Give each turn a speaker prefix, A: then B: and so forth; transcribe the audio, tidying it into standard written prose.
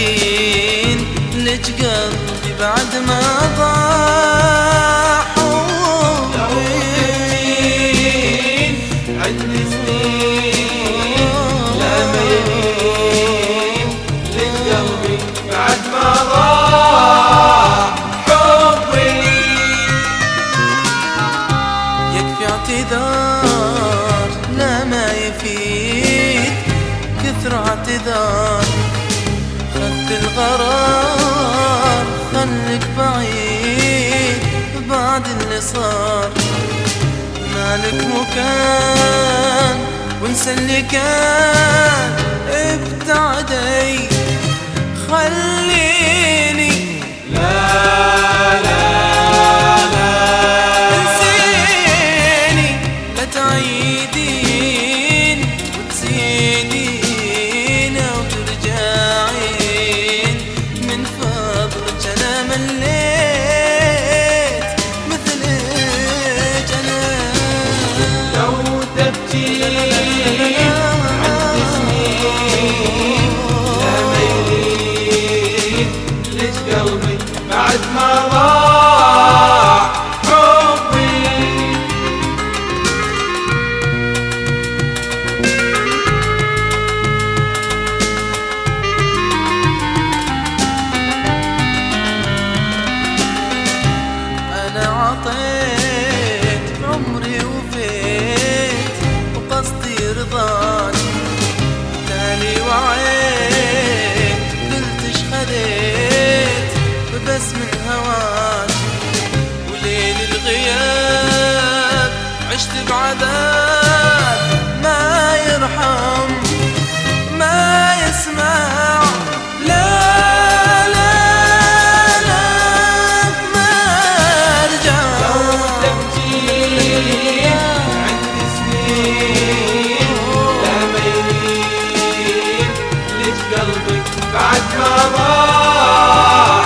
A: ميلين لج قلبي بعد ما ضاع حبي
B: عدني سنين لا ميلين لج قلبي بعد ما ضاع حبي.
A: يكفي اعتذار لا ما يفيد كثر اعتذار، خدت القرار خليك بعيد بعد اللي صار، مالك مكان وانسى اللي كان ابتعدي خليني
B: لا لا لا
A: انسيني لا تعيدين وتزيدين او ترجعين من فضلك انا مليت مثلك انا.
B: لو تبكي عندي سنين لا ميلين لج قلبي بعد ما ضاع حبي.
A: أنا عطيت عمري وفيت وقصدي رضاك، تالي وعيت قلتش خذيت بس من هواك، وليل الغياب عشت بعذاب ما يرحم ما يسمع. لا لا لا ما ارجع.
B: لو تبكي عندي سنين لا ميلين لج قلبي بعد ما ضاع